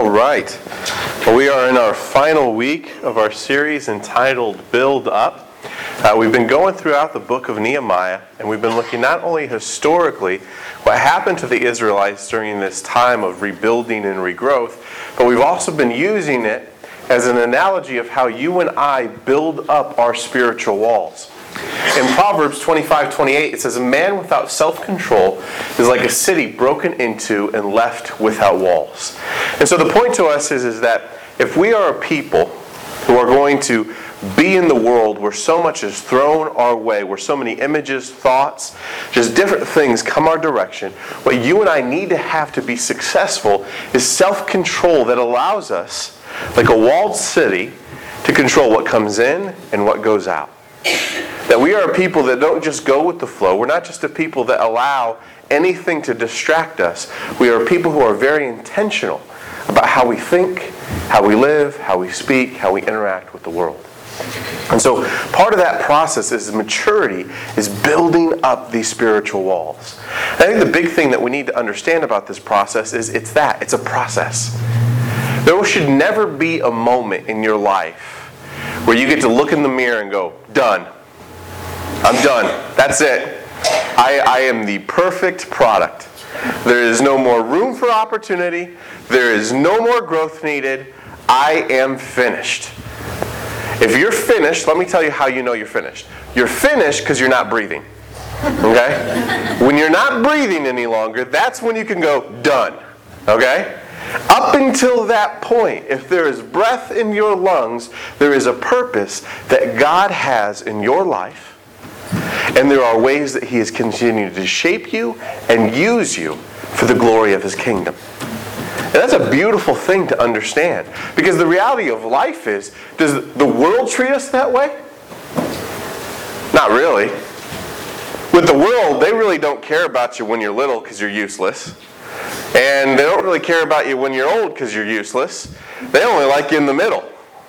All right. Well, we are in our final week of our series entitled Build Up. We've been going throughout the book of Nehemiah, and we've been looking not only historically what happened to the Israelites during this time of rebuilding and regrowth, but we've also been using it as an analogy of how you and I build up our spiritual walls. In Proverbs 25:28, it says, "A man without self-control is like a city broken into and left without walls." And so the point to us is that if we are a people who are going to be in the world where so much is thrown our way, where so many images, thoughts, just different things come our direction, what you and I need to have to be successful is self-control that allows us, like a walled city, to control what comes in and what goes out. That we are a people that don't just go with the flow. We're not just a people that allow anything to distract us. We are people who are very intentional about how we think, how we live, how we speak, how we interact with the world. And so part of that process is maturity, is building up these spiritual walls. And I think the big thing that we need to understand about this process is it's a process. There should never be a moment in your life where you get to look in the mirror and go, done. I'm done. That's it. I am the perfect product. There is no more room for opportunity. There is no more growth needed. I am finished. If you're finished, let me tell you how you know you're finished. You're finished because you're not breathing. Okay? When you're not breathing any longer, that's when you can go, done. Okay? Up until that point, if there is breath in your lungs, there is a purpose that God has in your life. And there are ways that He is continuing to shape you and use you for the glory of His kingdom. And that's a beautiful thing to understand. Because the reality of life is, does the world treat us that way? Not really. With the world, they really don't care about you when you're little because you're useless. And they don't really care about you when you're old because you're useless. They only like you in the middle.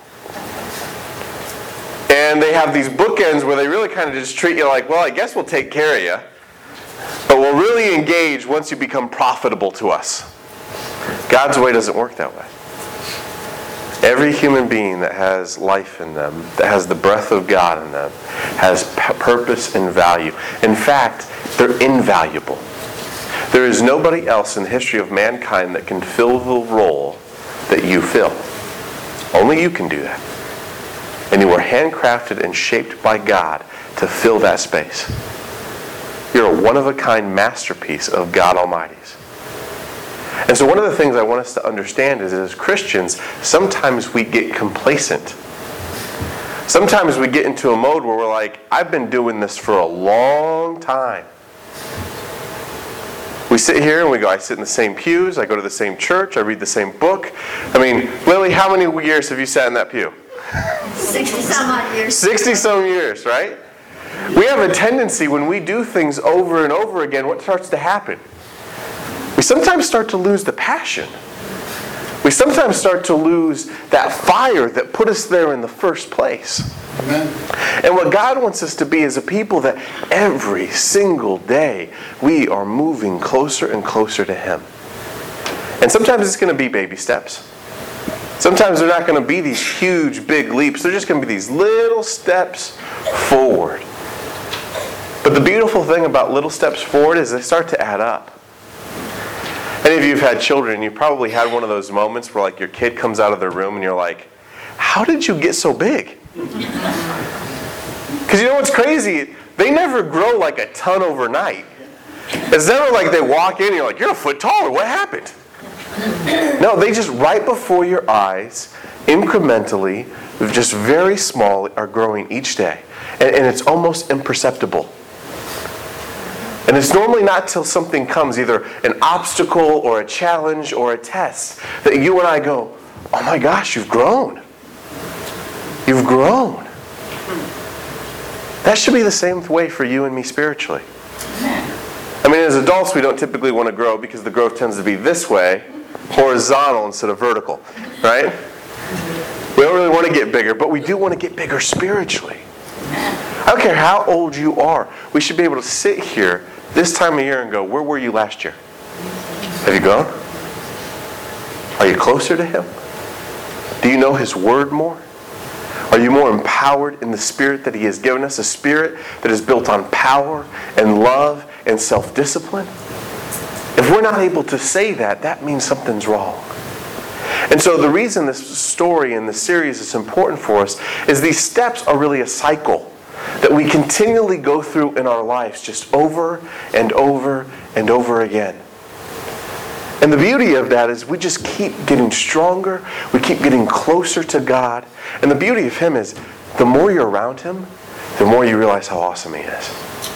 And they have these bookends where they really kind of just treat you like, well, I guess we'll take care of you. But we'll really engage once you become profitable to us. God's way doesn't work that way. Every human being that has life in them, that has the breath of God in them, has purpose and value. In fact, they're invaluable. There is nobody else in the history of mankind that can fill the role that you fill. Only you can do that. And you were handcrafted and shaped by God to fill that space. You're a one-of-a-kind masterpiece of God Almighty's. And so one of the things I want us to understand is as Christians, sometimes we get complacent. Sometimes we get into a mode where we're like, I've been doing this for a long time. We sit here and we go, I sit in the same pews, I go to the same church, I read the same book. I mean, Lily, how many years have you sat in that pew? 60-some odd years. 60-some years, right? We have a tendency when we do things over and over again, what starts to happen? We sometimes start to lose the passion. We sometimes start to lose that fire that put us there in the first place. Amen. And what God wants us to be is a people that every single day we are moving closer and closer to Him. And sometimes it's going to be baby steps. Sometimes they're not going to be these huge, big leaps. They're just going to be these little steps forward. But the beautiful thing about little steps forward is they start to add up. Any of you have had children, you probably had one of those moments where like your kid comes out of their room and you're like, how did you get so big? Because you know what's crazy? They never grow like a ton overnight. It's never like they walk in and you're like, you're a foot taller, what happened? No, they just right before your eyes, incrementally, just very small, are growing each day. And it's almost imperceptible. And it's normally not till something comes, either an obstacle or a challenge or a test, that you and I go, oh my gosh, you've grown. You've grown. That should be the same way for you and me spiritually. I mean, as adults, we don't typically want to grow because the growth tends to be this way, horizontal instead of vertical, right? We don't really want to get bigger, but we do want to get bigger spiritually. I don't care how old you are. We should be able to sit here this time of year and go, where were you last year? Have you grown? Are you closer to Him? Do you know His Word more? Are you more empowered in the Spirit that He has given us? A Spirit that is built on power and love and self-discipline? If we're not able to say that, that means something's wrong. And so the reason this story and this series is important for us is these steps are really a cycle that we continually go through in our lives, just over and over and over again. And the beauty of that is we just keep getting stronger, we keep getting closer to God. And the beauty of Him is the more you're around Him, the more you realize how awesome He is.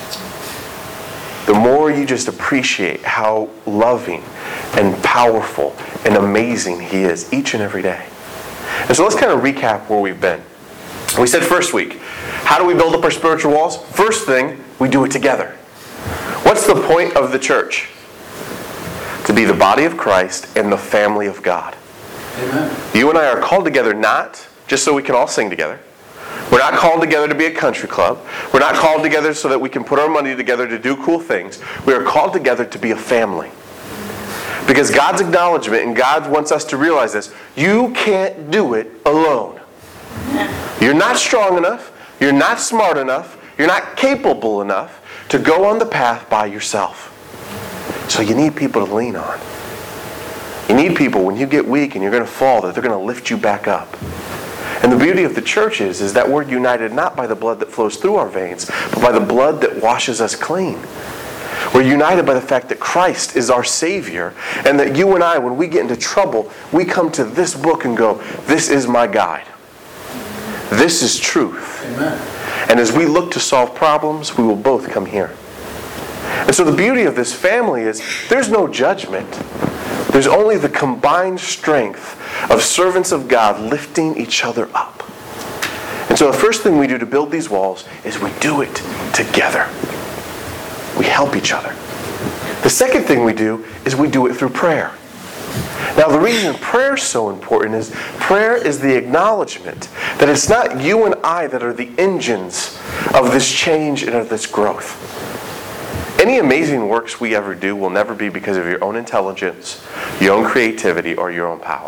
The more you just appreciate how loving and powerful and amazing He is each and every day. And so let's kind of recap where we've been. We said first week, how do we build up our spiritual walls? First thing, we do it together. What's the point of the church? To be the body of Christ and the family of God. Amen. You and I are called together not just so we can all sing together. We're not called together to be a country club. We're not called together so that we can put our money together to do cool things. We are called together to be a family. Because God's acknowledgement, and God wants us to realize this, you can't do it alone. You're not strong enough. You're not smart enough. You're not capable enough to go on the path by yourself. So you need people to lean on. You need people when you get weak and you're going to fall, that they're going to lift you back up. And the beauty of the church is that we're united not by the blood that flows through our veins, but by the blood that washes us clean. We're united by the fact that Christ is our Savior, and that you and I, when we get into trouble, we come to this book and go, this is my guide. This is truth. Amen. And as we look to solve problems, we will both come here. And so the beauty of this family is there's no judgment. There's only the combined strength of servants of God lifting each other up. And so the first thing we do to build these walls is we do it together. We help each other. The second thing we do is we do it through prayer. Now the reason prayer is so important is prayer is the acknowledgement that it's not you and I that are the engines of this change and of this growth. Any amazing works we ever do will never be because of your own intelligence, your own creativity, or your own power.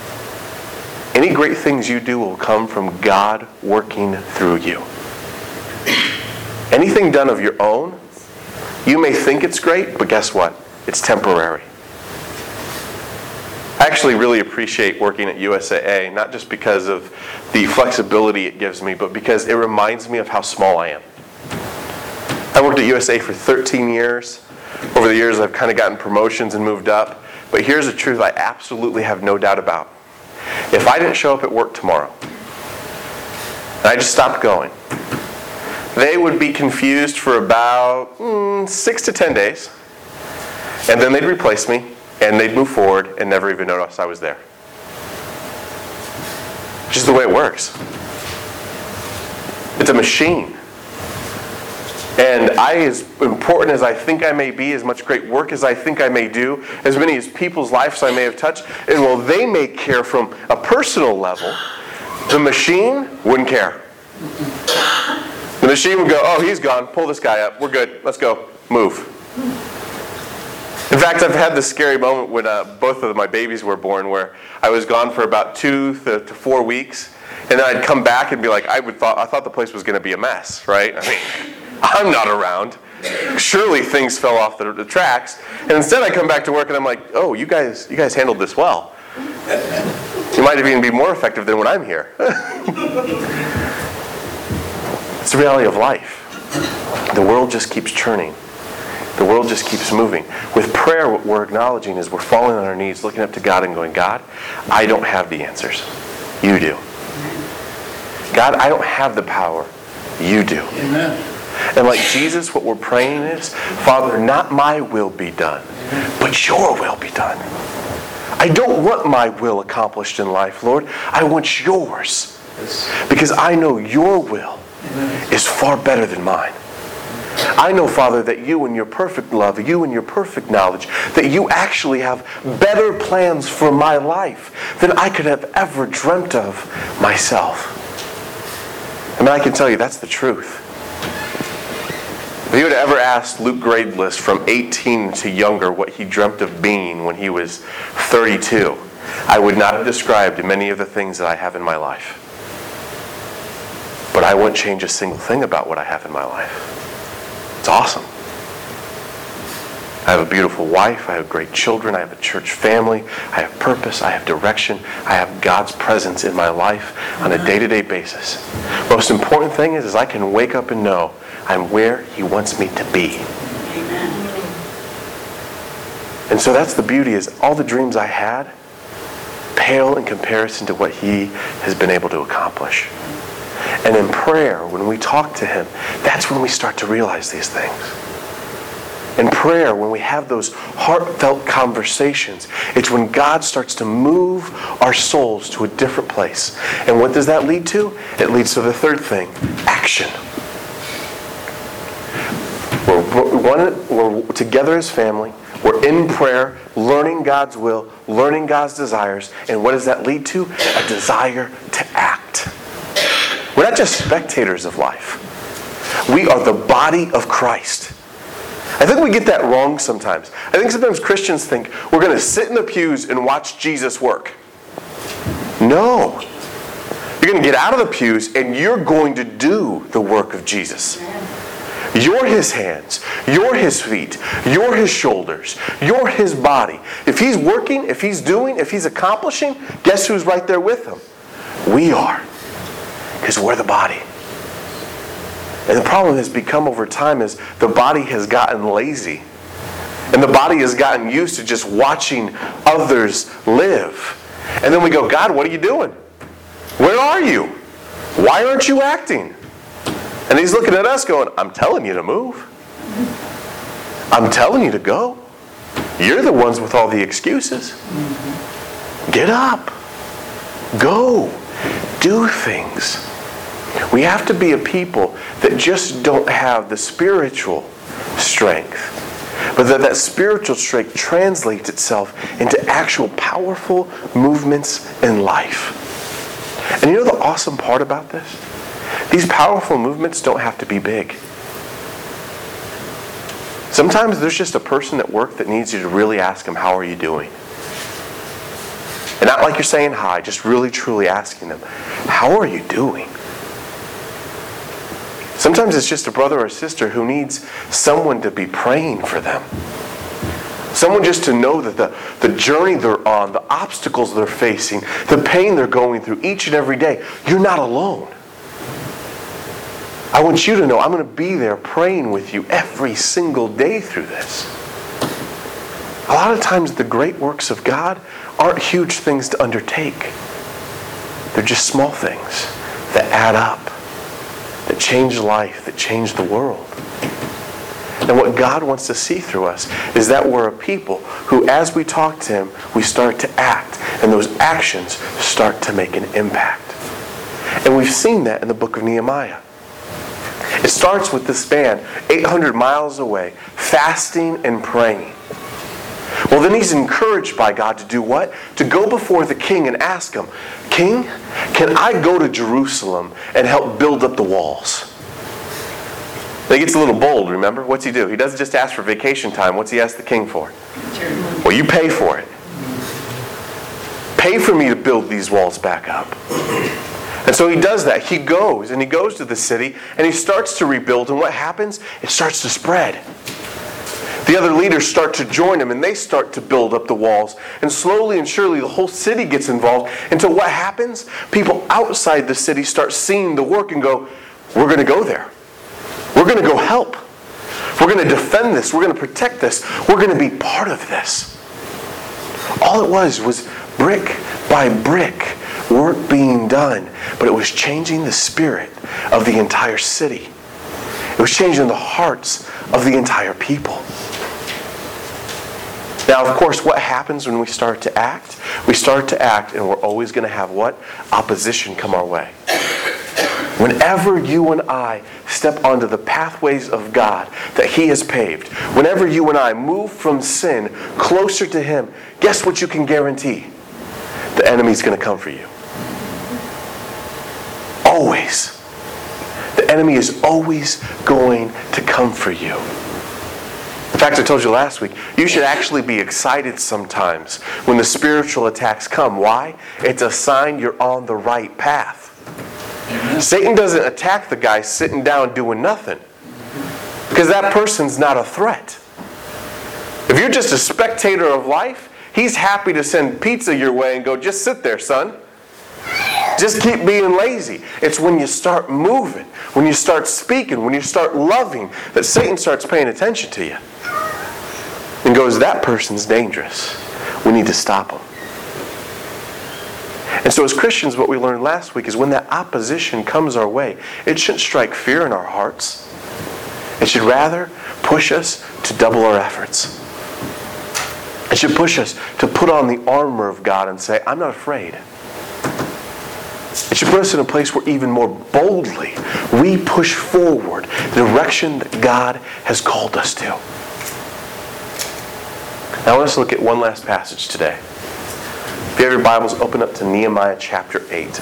Any great things you do will come from God working through you. Anything done of your own, you may think it's great, but guess what? It's temporary. I actually really appreciate working at USAA, not just because of the flexibility it gives me, but because it reminds me of how small I am. I worked at USA for 13 years. Over the years, I've kind of gotten promotions and moved up. But here's the truth I absolutely have no doubt about. If I didn't show up at work tomorrow, and I just stopped going, they would be confused for about 6 to 10 days. And then they'd replace me, and they'd move forward and never even notice I was there. It's just the way it works. It's a machine. And as important as I think I may be, as much great work as I think I may do, as many as people's lives I may have touched, and while they may care from a personal level, the machine wouldn't care. The machine would go, oh, he's gone. Pull this guy up. We're good. Let's go. Move. In fact, I've had this scary moment when both of my babies were born where I was gone for about 2 to 4 weeks, and then I'd come back and be like, I thought the place was going to be a mess, right? I mean, I'm not around. Surely things fell off the tracks. And instead I come back to work and I'm like, oh, you guys handled this well. You might even be more effective than when I'm here. It's the reality of life. The world just keeps churning. The world just keeps moving. With prayer, what we're acknowledging is we're falling on our knees, looking up to God and going, God, I don't have the answers. You do. God, I don't have the power. You do. Amen. And like Jesus, what we're praying is, Father, not my will be done, but your will be done. I don't want my will accomplished in life, Lord. I want yours. Because I know your will is far better than mine. I know, Father, that you in your perfect love, you in your perfect knowledge, that you actually have better plans for my life than I could have ever dreamt of myself. I mean, I can tell you that's the truth. If you had ever asked Luke Gradeless from 18 to younger what he dreamt of being when he was 32, I would not have described many of the things that I have in my life. But I wouldn't change a single thing about what I have in my life. It's awesome. I have a beautiful wife. I have great children. I have a church family. I have purpose. I have direction. I have God's presence in my life on a day-to-day basis. Most important thing is I can wake up and know I'm where He wants me to be. Amen. And so that's the beauty, is all the dreams I had pale in comparison to what He has been able to accomplish. And in prayer, when we talk to Him, that's when we start to realize these things. In prayer, when we have those heartfelt conversations, it's when God starts to move our souls to a different place. And what does that lead to? It leads to the third thing, action. We're together as family. We're in prayer, learning God's will, learning God's desires. And what does that lead to? A desire to act. We're not just spectators of life. We are the body of Christ. I think we get that wrong sometimes. I think sometimes Christians think we're going to sit in the pews and watch Jesus work. No. You're going to get out of the pews and you're going to do the work of Jesus. You're His hands. You're His feet. You're His shoulders. You're His body. If He's working, if He's doing, if He's accomplishing, guess who's right there with Him? We are. Because we're the body. And the problem has become over time is the body has gotten lazy. And the body has gotten used to just watching others live. And then we go, God, what are you doing? Where are you? Why aren't you acting? And He's looking at us going, I'm telling you to move. I'm telling you to go. You're the ones with all the excuses. Get up. Go. Do things. We have to be a people that just don't have the spiritual strength, but that spiritual strength translates itself into actual powerful movements in life. And you know the awesome part about this? These powerful movements don't have to be big. Sometimes there's just a person at work that needs you to really ask them, how are you doing? And not like you're saying hi, just really truly asking them, how are you doing? Sometimes it's just a brother or sister who needs someone to be praying for them. Someone just to know that the journey they're on, the obstacles they're facing, the pain they're going through each and every day, you're not alone. I want you to know I'm going to be there praying with you every single day through this. A lot of times the great works of God aren't huge things to undertake. They're just small things that add up, that change life, that change the world. And what God wants to see through us is that we're a people who, as we talk to Him, we start to act. And those actions start to make an impact. And we've seen that in the book of Nehemiah. It starts with this man 800 miles away, fasting and praying. Well, then he's encouraged by God to do what? To go before the king and ask him, King, can I go to Jerusalem and help build up the walls? He gets a little bold, remember? What's he do? He doesn't just ask for vacation time. What's he ask the king for? Well, you pay for it. Pay for me to build these walls back up. And so he does that. He goes to the city and he starts to rebuild. And what happens? It starts to spread. The other leaders start to join him and they start to build up the walls. And slowly and surely the whole city gets involved until what happens? People outside the city start seeing the work and go, we're going to go there. We're going to go help. We're going to defend this. We're going to protect this. We're going to be part of this. All it was brick by brick work being done. But it was changing the spirit of the entire city. It was changing the hearts of the entire people. Now, of course, what happens when we start to act? We start to act and we're always going to have what? Opposition come our way. Whenever you and I step onto the pathways of God that He has paved, whenever you and I move from sin closer to Him, guess what you can guarantee? The enemy's going to come for you. Always. The enemy is always going to come for you. fact, I told you last week, you should actually be excited sometimes when the spiritual attacks come. Why? It's a sign you're on the right path. Amen. Satan doesn't attack the guy sitting down doing nothing, because that person's not a threat. If you're just a spectator of life, he's happy to send pizza your way and go, just sit there, son. Just keep being lazy. It's when you start moving, when you start speaking, when you start loving, that Satan starts paying attention to you and goes, that person's dangerous. We need to stop him. And so as Christians, what we learned last week is when that opposition comes our way, it shouldn't strike fear in our hearts. It should rather push us to double our efforts. It should push us to put on the armor of God and say, I'm not afraid. It should put us in a place where even more boldly we push forward the direction that God has called us to. Now I want us to look at one last passage today. If you have your Bibles, open up to Nehemiah chapter 8.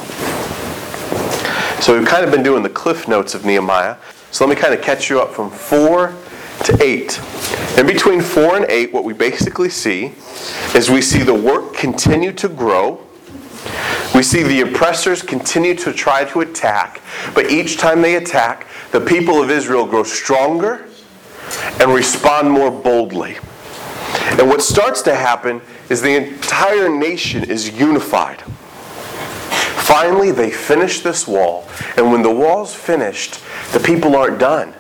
So we've kind of been doing the cliff notes of Nehemiah. So let me kind of catch you up from 4 to 8. In between 4 and 8, what we basically see is we see the work continue to grow. We see the oppressors continue to try to attack, but each time they attack, the people of Israel grow stronger and respond more boldly. And what starts to happen is the entire nation is unified. Finally, they finish this wall, and when the wall's finished, the people aren't done.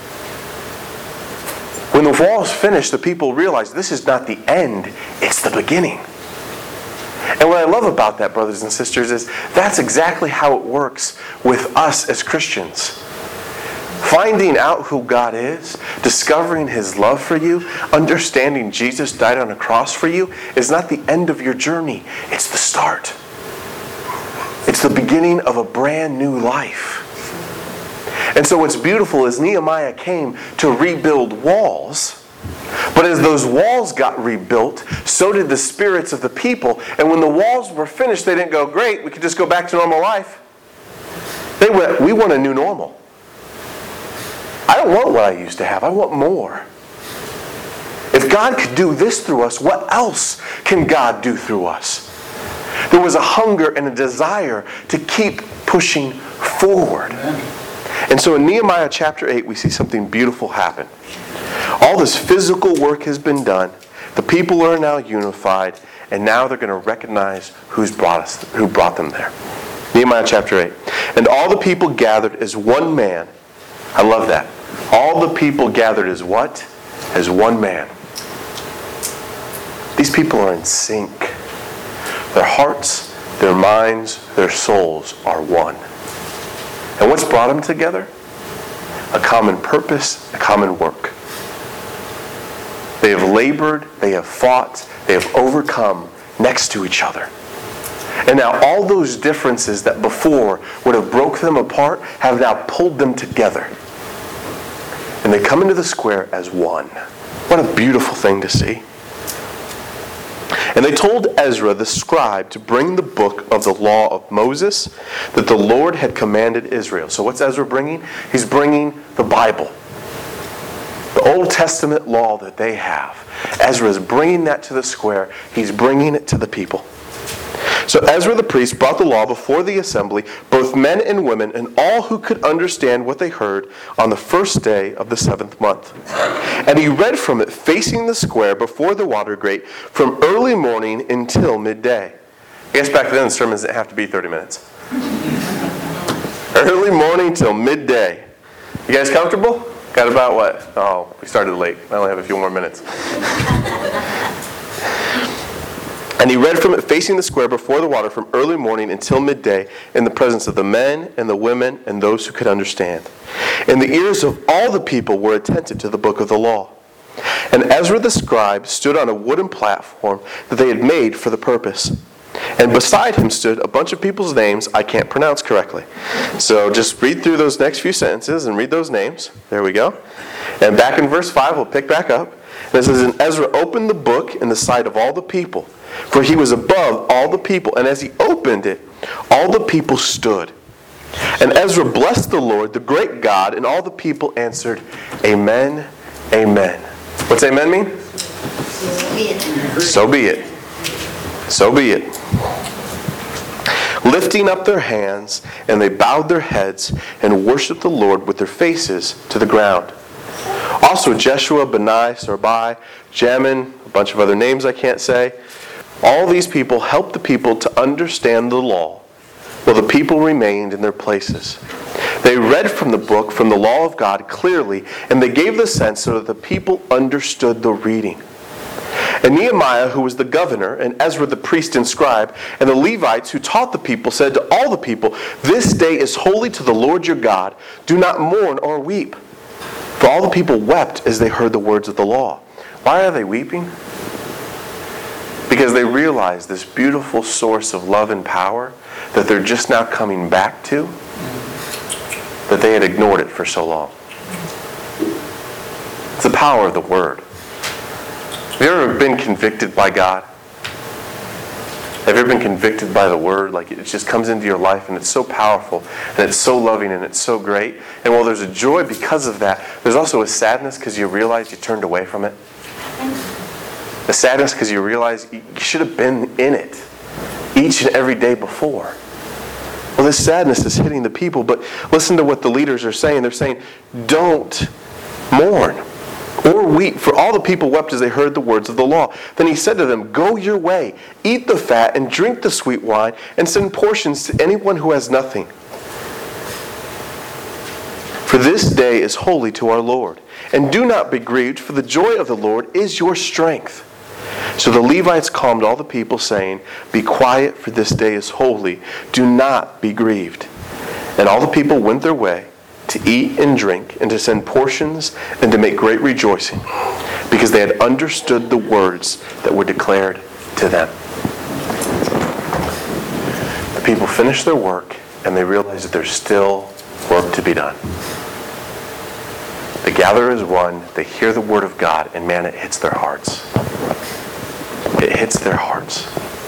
When the wall's finished, the people realize this is not the end, it's the beginning. And what I love about that, brothers and sisters, is that's exactly how it works with us as Christians. Finding out who God is, discovering His love for you, understanding Jesus died on a cross for you, is not the end of your journey. It's the start. It's the beginning of a brand new life. And so what's beautiful is Nehemiah came to rebuild walls. But as those walls got rebuilt, so did the spirits of the people. And when the walls were finished, they didn't go, great, we could just go back to normal life. They went, we want a new normal. I don't want what I used to have. I want more. If God could do this through us, what else can God do through us? There was a hunger and a desire to keep pushing forward. And so in Nehemiah chapter 8, we see something beautiful happen. All this physical work has been done. The people are now unified, and now they're going to recognize who brought them there. Nehemiah chapter 8. And all the people gathered as one man. I love that. All the people gathered as what? As one man. These people are in sync. Their hearts, their minds, their souls are one. And what's brought them together? A common purpose, a common work. They have labored, they have fought, they have overcome next to each other. And now all those differences that before would have broke them apart have now pulled them together. And they come into the square as one. What a beautiful thing to see. And they told Ezra the scribe to bring the book of the law of Moses that the Lord had commanded Israel. So what's Ezra bringing? He's bringing the Bible. The Old Testament law that they have. Ezra is bringing that to the square. He's bringing it to the people. So Ezra the priest brought the law before the assembly, both men and women, and all who could understand what they heard on the first day of the 7th month. And he read from it facing the square before the water grate from early morning until midday. I guess back then the sermons didn't have to be 30 minutes. Early morning till midday. You guys comfortable? Got about what? Oh, we started late. I only have a few more minutes. And he read from it facing the square before the water from early morning until midday in the presence of the men and the women and those who could understand. And the ears of all the people were attentive to the book of the law. And Ezra the scribe stood on a wooden platform that they had made for the purpose. And beside him stood a bunch of people's names I can't pronounce correctly. So just read through those next few sentences and read those names. There we go. And back in verse 5, we'll pick back up. And it says, and Ezra opened the book in the sight of all the people, for he was above all the people. And as he opened it, all the people stood. And Ezra blessed the Lord, the great God, and all the people answered, Amen, Amen. What's amen mean? So be it. So be it. Lifting up their hands, and they bowed their heads and worshiped the Lord with their faces to the ground. Also Jeshua, Benai, Sarbai, Jamin, a bunch of other names I can't say. All these people helped the people to understand the law, while the people remained in their places. They read from the book, from the law of God clearly, and they gave the sense so that the people understood the reading. And Nehemiah, who was the governor, and Ezra the priest and scribe, and the Levites who taught the people, said to all the people, "This day is holy to the Lord your God. Do not mourn or weep." For all the people wept as they heard the words of the law. Why are they weeping? Because they realized this beautiful source of love and power that they're just now coming back to, that they had ignored it for so long. It's the power of the Word. Have you ever been convicted by God? Have you ever been convicted by the Word? Like it just comes into your life and it's so powerful and it's so loving and it's so great. And while there's a joy because of that, there's also a sadness because you realize you turned away from it. A sadness because you realize you should have been in it each and every day before. Well, this sadness is hitting the people, but listen to what the leaders are saying. They're saying, don't mourn or weep, for all the people wept as they heard the words of the law. Then he said to them, "Go your way, eat the fat and drink the sweet wine, and send portions to anyone who has nothing. For this day is holy to our Lord. And do not be grieved, for the joy of the Lord is your strength." So the Levites calmed all the people, saying, "Be quiet, for this day is holy. Do not be grieved." And all the people went their way to eat and drink, and to send portions, and to make great rejoicing, because they had understood the words that were declared to them. The people finished their work, and they realized that there's still work to be done. They gather as one, they hear the word of God, and man, it hits their hearts. It hits their hearts.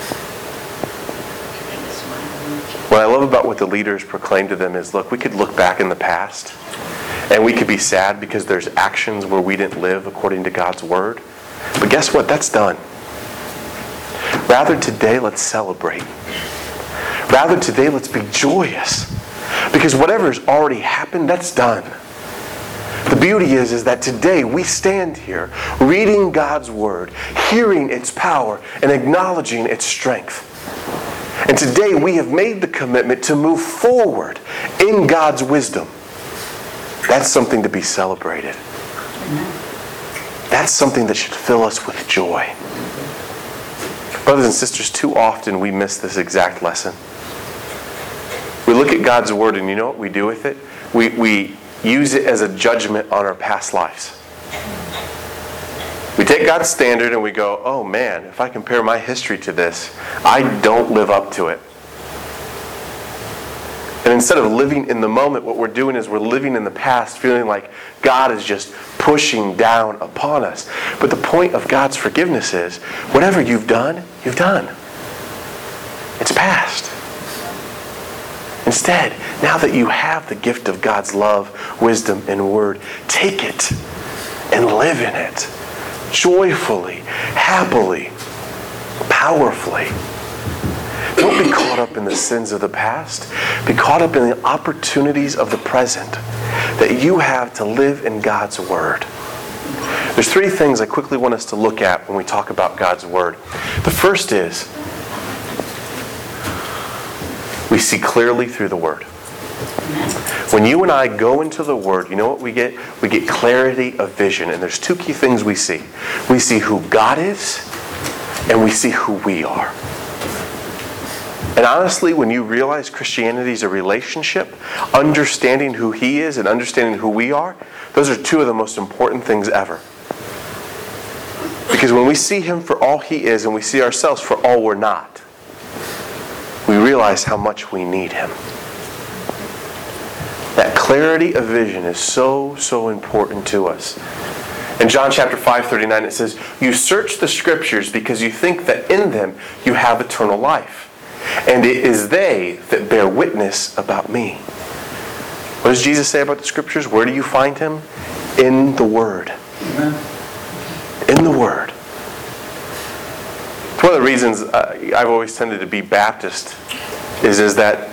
What I love about what the leaders proclaimed to them is, look, we could look back in the past and we could be sad because there's actions where we didn't live according to God's word. But guess what? That's done. Rather today, let's celebrate. Rather today, let's be joyous. Because whatever's already happened, that's done. The beauty is that today we stand here reading God's word, hearing its power, and acknowledging its strength. And today we have made the commitment to move forward in God's wisdom. That's something to be celebrated. That's something that should fill us with joy. Brothers and sisters, too often we miss this exact lesson. We look at God's word and you know what we do with it? We use it as a judgment on our past lives. We take God's standard and we go, oh man, if I compare my history to this, I don't live up to it. And instead of living in the moment, what we're doing is we're living in the past, feeling like God is just pushing down upon us. But the point of God's forgiveness is, whatever you've done, you've done. It's past. Instead, now that you have the gift of God's love, wisdom, and word, take it and live in it. Joyfully, happily, powerfully. Don't be caught up in the sins of the past. Be caught up in the opportunities of the present that you have to live in God's word. There's three things I quickly want us to look at when we talk about God's word. The first is, we see clearly through the word. When you and I go into the word, you know what we get? We get clarity of vision. And there's two key things we see. We see who God is, and we see who we are. And honestly, when you realize Christianity is a relationship, understanding who He is and understanding who we are, those are two of the most important things ever. Because when we see Him for all He is and we see ourselves for all we're not, we realize how much we need Him. That clarity of vision is so, so important to us. In John chapter 5:39 it says, "You search the Scriptures because you think that in them you have eternal life. And it is they that bear witness about me." What does Jesus say about the Scriptures? Where do you find Him? In the Word. Amen. in the Word. It's one of the reasons I've always tended to be Baptist is that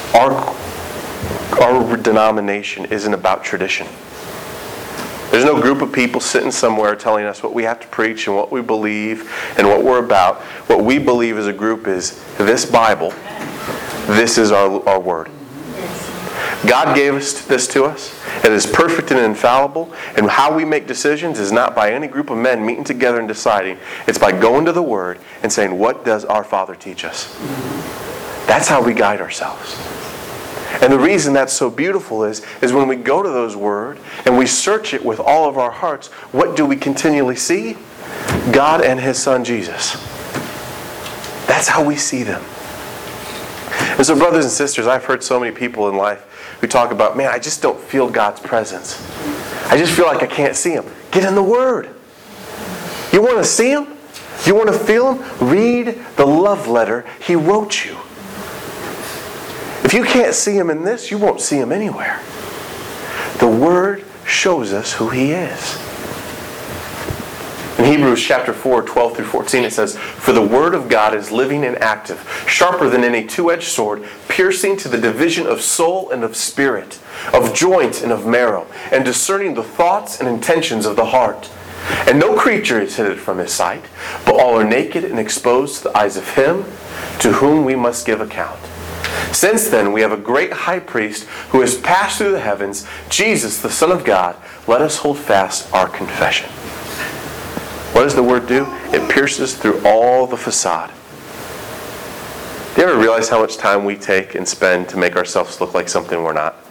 our denomination isn't about tradition. There's no group of people sitting somewhere telling us what we have to preach and what we believe and what we're about. What we believe as a group is this Bible. This is our Word. God gave this to us. It is perfect and infallible. And how we make decisions is not by any group of men meeting together and deciding. It's by going to the Word and saying, what does our Father teach us? That's how we guide ourselves. And the reason that's so beautiful is when we go to those words and we search it with all of our hearts, what do we continually see? God and His Son Jesus. That's how we see them. And so, brothers and sisters, I've heard so many people in life who talk about, man, I just don't feel God's presence. I just feel like I can't see Him. Get in the Word. You want to see Him? You want to feel Him? Read the love letter He wrote you. If you can't see Him in this, you won't see Him anywhere. The Word shows us who He is. In Hebrews chapter 4, 12 through 14, it says, "For the Word of God is living and active, sharper than any two-edged sword, piercing to the division of soul and of spirit, of joint and of marrow, and discerning the thoughts and intentions of the heart. And no creature is hidden from His sight, but all are naked and exposed to the eyes of Him to whom we must give account. Since then we have a great high priest who has passed through the heavens, Jesus, the Son of God. Let us hold fast our confession." What does the Word do? It pierces through all the facade. Do you ever realize how much time we take and spend to make ourselves look like something we're not?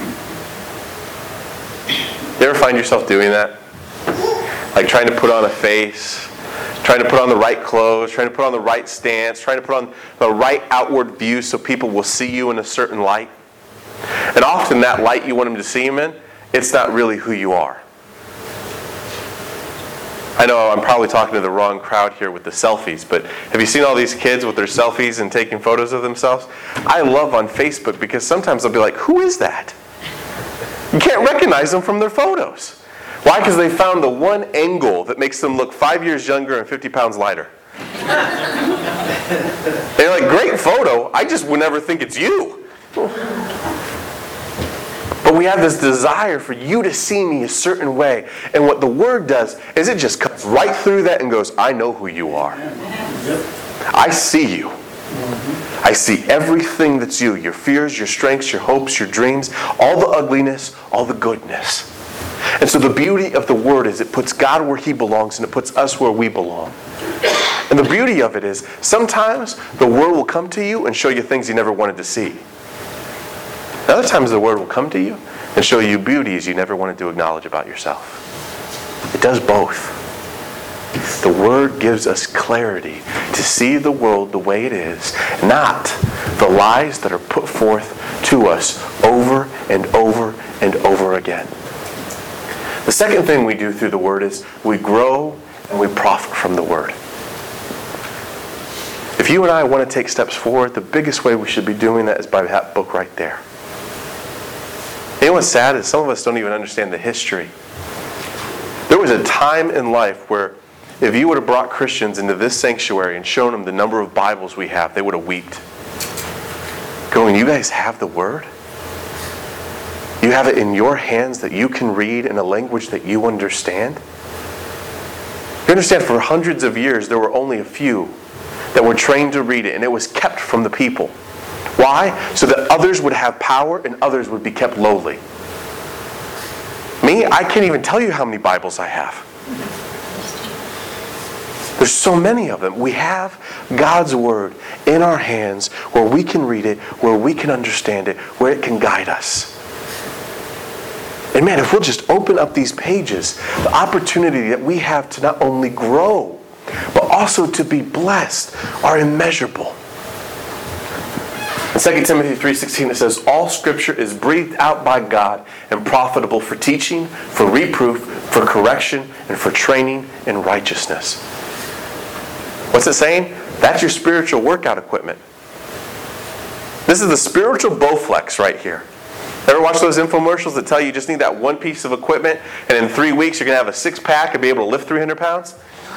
You ever find yourself doing that? Like trying to put on a face, trying to put on the right clothes, trying to put on the right stance, trying to put on the right outward view so people will see you in a certain light. And often that light you want them to see Him in, it's not really who you are. I know I'm probably talking to the wrong crowd here with the selfies, but have you seen all these kids with their selfies and taking photos of themselves? I love on Facebook because sometimes they'll be like, who is that? You can't recognize them from their photos. Why? Because they found the one angle that makes them look 5 years younger and 50 pounds lighter. They're like, great photo, I just would never think it's you. But we have this desire for you to see me a certain way. And what the Word does is it just cuts right through that and goes, I know who you are. I see you. I see everything that's you. Your fears, your strengths, your hopes, your dreams, all the ugliness, all the goodness. And so the beauty of the Word is it puts God where He belongs and it puts us where we belong. And the beauty of it is sometimes the Word will come to you and show you things you never wanted to see. And other times the Word will come to you and show you beauties you never wanted to acknowledge about yourself. It does both. The Word gives us clarity to see the world the way it is, not the lies that are put forth to us over and over and over again. The second thing we do through the Word is we grow and we profit from the Word. If you and I want to take steps forward, the biggest way we should be doing that is by that book right there. You know what's sad is some of us don't even understand the history. There was a time in life where if you would have brought Christians into this sanctuary and shown them the number of Bibles we have, they would have wept. Going, you guys have the Word? You have it in your hands that you can read in a language that you understand? You understand, for hundreds of years there were only a few that were trained to read it, and it was kept from the people. Why? So that others would have power and others would be kept lowly. Me, I can't even tell you how many Bibles I have. There's so many of them. We have God's Word in our hands where we can read it, where we can understand it, where it can guide us. And man, if we'll just open up these pages, the opportunity that we have to not only grow, but also to be blessed are immeasurable. In 2 Timothy 3:16 it says, all Scripture is breathed out by God and profitable for teaching, for reproof, for correction, and for training in righteousness. What's it saying? That's your spiritual workout equipment. This is the spiritual Bowflex right here. Ever watch those infomercials that tell you just need that one piece of equipment and in 3 weeks you're going to have a six-pack and be able to lift 300 pounds?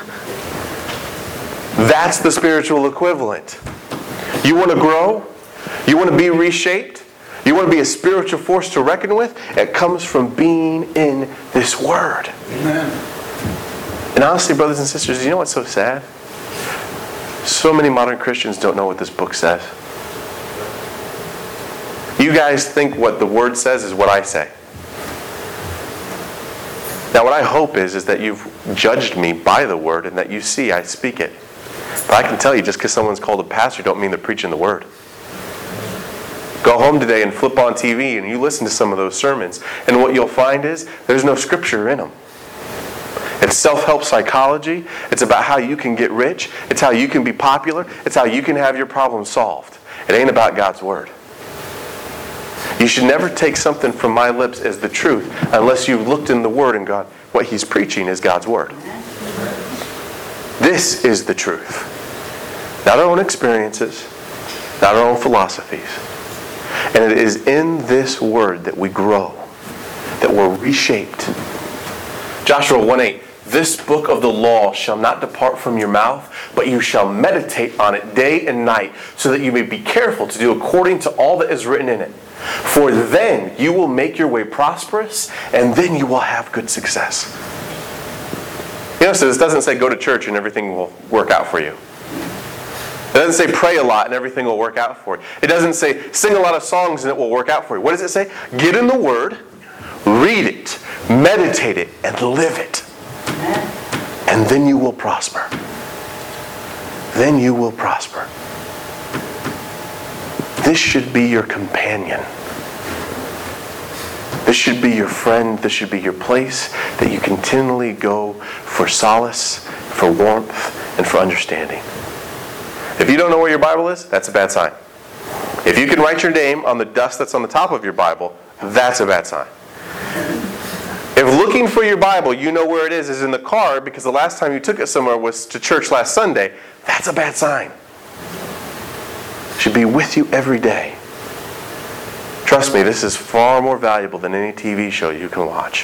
That's the spiritual equivalent. You want to grow? You want to be reshaped? You want to be a spiritual force to reckon with? It comes from being in this Word. Amen. And honestly, brothers and sisters, you know what's so sad? So many modern Christians don't know what this book says. You guys think what the Word says is what I say. Now what I hope is that you've judged me by the Word and that you see I speak it. But I can tell you, just because someone's called a pastor don't mean they're preaching the Word. Go home today and flip on TV and you listen to some of those sermons, and what you'll find is there's no scripture in them. It's self-help psychology. It's about how you can get rich. It's how you can be popular. It's how you can have your problems solved. It ain't about God's Word. You should never take something from my lips as the truth unless you've looked in the Word and gone, what he's preaching is God's Word. This is the truth. Not our own experiences, not our own philosophies. And it is in this Word that we grow, that we're reshaped. Joshua 1:8, this book of the law shall not depart from your mouth, but you shall meditate on it day and night, so that you may be careful to do according to all that is written in it. For then you will make your way prosperous, and then you will have good success. You know, so this doesn't say go to church and everything will work out for you. It doesn't say pray a lot and everything will work out for you. It doesn't say sing a lot of songs and it will work out for you. What does it say? Get in the Word, read it, meditate it, and live it. And then you will prosper. Then you will prosper. This should be your companion. This should be your friend. This should be your place that you continually go for solace, for warmth, and for understanding. If you don't know where your Bible is, that's a bad sign. If you can write your name on the dust that's on the top of your Bible, that's a bad sign. If looking for your Bible, you know where it is in the car because the last time you took it somewhere was to church last Sunday, that's a bad sign. It should be with you every day. Trust me, this is far more valuable than any TV show you can watch.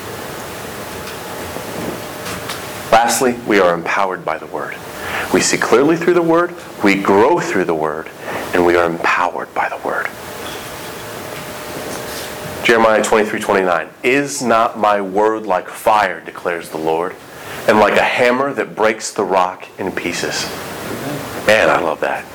Lastly, we are empowered by the Word. We see clearly through the Word, we grow through the Word, and we are empowered by the Word. Jeremiah 23:29. Is not my word like fire, declares the Lord, and like a hammer that breaks the rock in pieces? Man, I love that.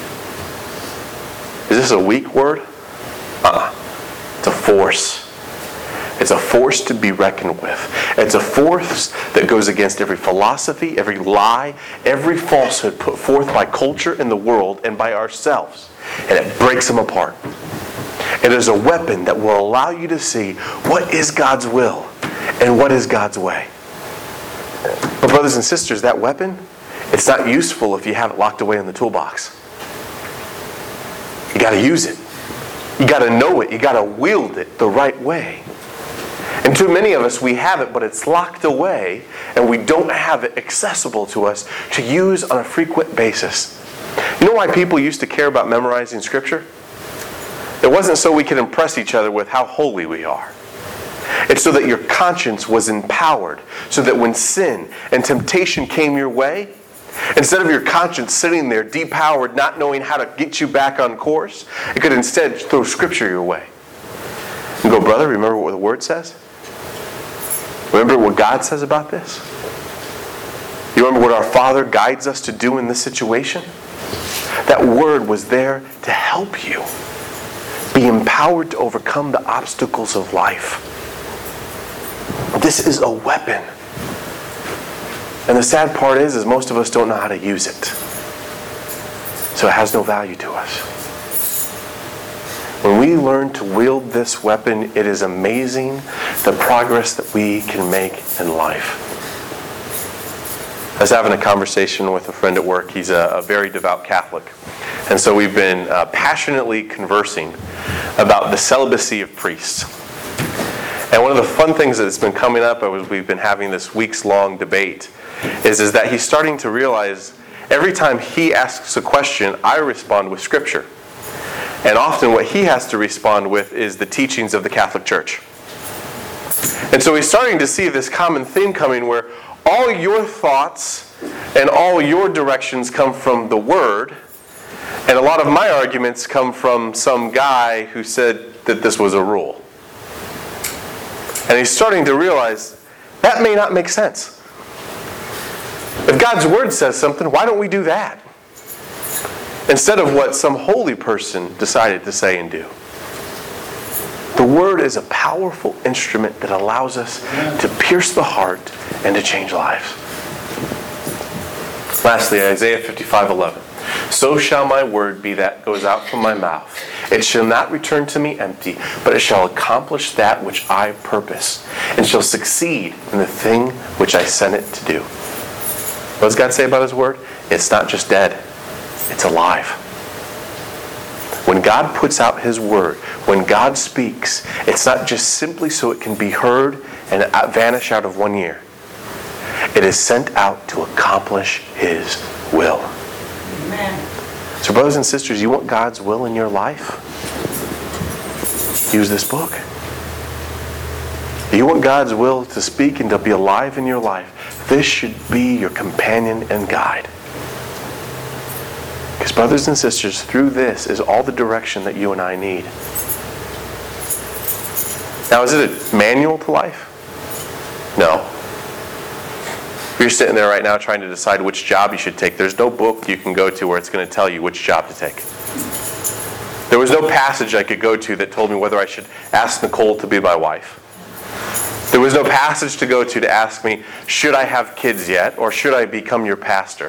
Is this a weak word? It's a force. It's a force to be reckoned with. It's a force that goes against every philosophy, every lie, every falsehood put forth by culture in the world and by ourselves. And it breaks them apart. It is a weapon that will allow you to see what is God's will and what is God's way. But brothers and sisters, that weapon, it's not useful if you have it locked away in the toolbox. You got to use it. You got to know it. You got to wield it the right way. And too many of us, we have it, but it's locked away, and we don't have it accessible to us to use on a frequent basis. You know why people used to care about memorizing Scripture? It wasn't so we could impress each other with how holy we are. It's so that your conscience was empowered, so that when sin and temptation came your way, instead of your conscience sitting there depowered, not knowing how to get you back on course, it could instead throw Scripture your way. And go, brother, remember what the Word says? Remember what God says about this? You remember what our Father guides us to do in this situation? That Word was there to help you be empowered to overcome the obstacles of life. This is a weapon. And the sad part is most of us don't know how to use it. So it has no value to us. When we learn to wield this weapon, it is amazing the progress that we can make in life. I was having a conversation with a friend at work. He's a very devout Catholic. And so we've been passionately conversing about the celibacy of priests. And one of the fun things that's been coming up as we've been having this weeks-long debate is that he's starting to realize every time he asks a question, I respond with Scripture. And often what he has to respond with is the teachings of the Catholic Church. And so he's starting to see this common theme coming where all your thoughts and all your directions come from the Word, and a lot of my arguments come from some guy who said that this was a rule. And he's starting to realize that may not make sense. If God's Word says something, why don't we do that? Instead of what some holy person decided to say and do. The Word is a powerful instrument that allows us to pierce the heart and to change lives. Lastly, Isaiah 55:11. So shall my word be that goes out from my mouth. It shall not return to me empty, but it shall accomplish that which I purpose, and shall succeed in the thing which I sent it to do. What does God say about His Word? It's not just dead. It's alive. When God puts out His Word, when God speaks, it's not just simply so it can be heard and vanish out of 1 year. It is sent out to accomplish His will. Amen. So brothers and sisters, you want God's will in your life? Use this book. You want God's will to speak and to be alive in your life? This should be your companion and guide. Because brothers and sisters, through this is all the direction that you and I need. Now, is it a manual to life? No. If you're sitting there right now trying to decide which job you should take, there's no book you can go to where it's going to tell you which job to take. There was no passage I could go to that told me whether I should ask Nicole to be my wife. There was no passage to go to ask me, should I have kids yet, or should I become your pastor?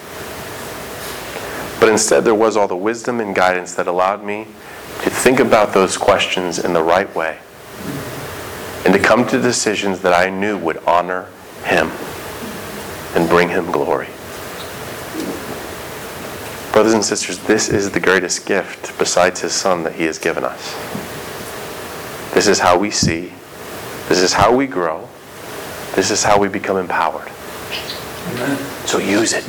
But instead there was all the wisdom and guidance that allowed me to think about those questions in the right way and to come to decisions that I knew would honor Him and bring Him glory. Brothers and sisters, this is the greatest gift besides His Son that He has given us. This is how we see. This is how we grow. This is how we become empowered. Amen. So use it.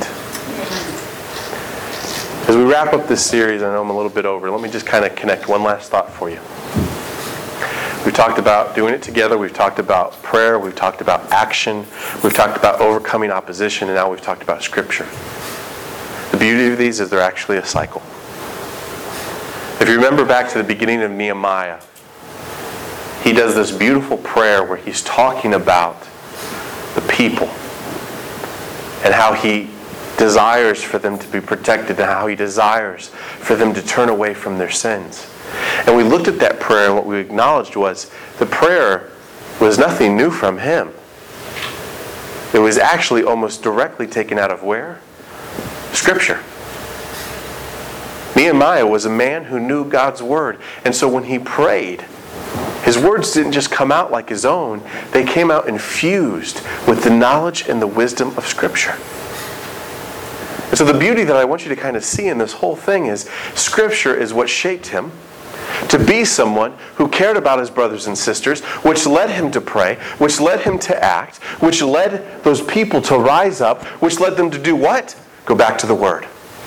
As we wrap up this series, I know I'm a little bit over. Let me just kind of connect one last thought for you. We've talked about doing it together. We've talked about prayer. We've talked about action. We've talked about overcoming opposition. And now we've talked about Scripture. The beauty of these is they're actually a cycle. If you remember back to the beginning of Nehemiah, he does this beautiful prayer where he's talking about the people and how he desires for them to be protected and how he desires for them to turn away from their sins. And we looked at that prayer, and what we acknowledged was the prayer was nothing new from him. It was actually almost directly taken out of where? Scripture. Nehemiah was a man who knew God's Word. And so when he prayed, his words didn't just come out like his own. They came out infused with the knowledge and the wisdom of Scripture. And so the beauty that I want you to kind of see in this whole thing is Scripture is what shaped him to be someone who cared about his brothers and sisters, which led him to pray, which led him to act, which led those people to rise up, which led them to do what? Go back to the Word.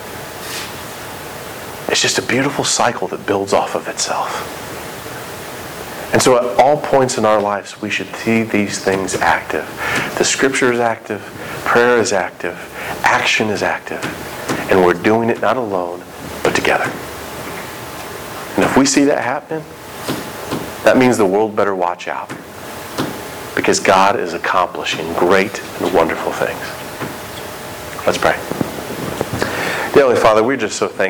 It's just a beautiful cycle that builds off of itself. And so at all points in our lives, we should see these things active. The Scripture is active, prayer is active, action is active, and we're doing it not alone, but together. And if we see that happening, that means the world better watch out, because God is accomplishing great and wonderful things. Let's pray. Dear Heavenly Father, we're just so thankful